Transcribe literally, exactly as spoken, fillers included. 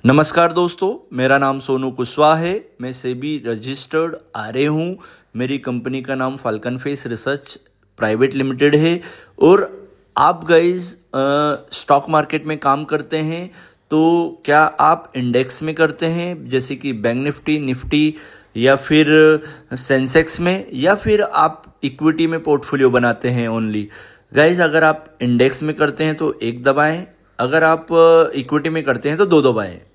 नमस्कार दोस्तों, मेरा नाम सोनू कुशवाहा है। मैं सेबी रजिस्टर्ड आरए हूँ। मेरी कंपनी का नाम Falcon face research private limited है। और आप गाइस स्टॉक मार्केट में काम करते हैं, तो क्या आप इंडेक्स में करते हैं जैसे कि बैंक निफ्टी, निफ्टी या फिर सेंसेक्स में, या फिर आप इक्विटी में पोर्टफोलियो बनाते हैं ओनली? गाइस, अगर आप इंडेक्स में करते हैं तो एक दबाएं, अगर आप इक्विटी में करते हैं तो दो दबाएं।